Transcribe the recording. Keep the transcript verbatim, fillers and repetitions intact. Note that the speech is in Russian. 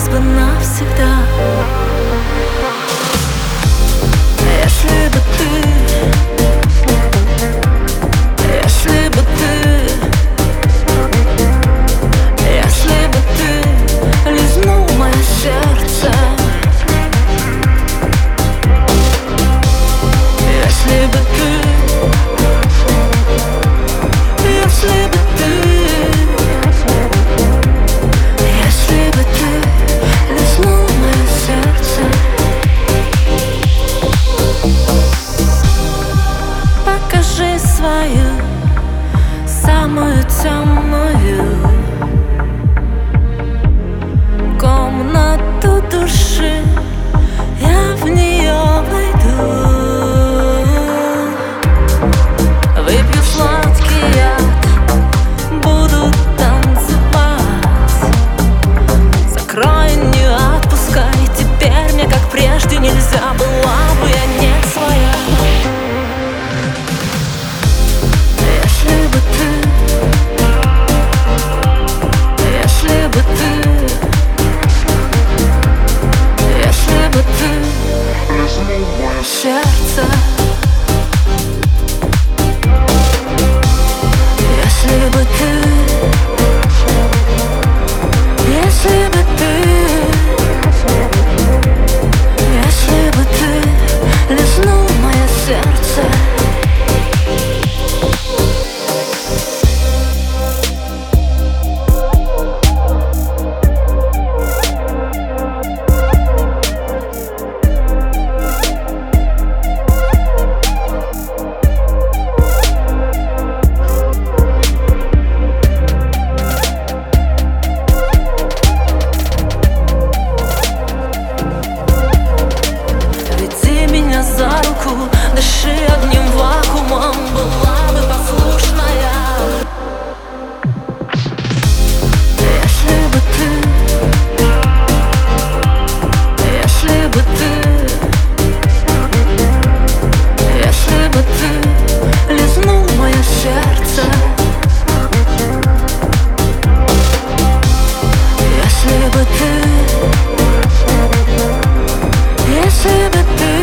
бы навсегда. Если бы ты, если бы ты, если бы ты лизнул мое сердце, если бы ты, если бы ты, если бы ты лизнул мое сердце. Покажи свою самую темную комнату души, я в нее войду. Выпью сладкий яд, буду танцевать. Закрой, не отпускай, теперь мне как прежде нельзя. Была бы я не своя. Если бы ты, если бы ты, если бы ты лизнул мое сердце, если бы ты, если бы ты, если бы ты лизнул мое сердце. За руку, дыши одним вакуумом, была бы послушная. Если бы ты, если бы ты, если бы ты лизнул мое сердце, если бы ты, если бы ты,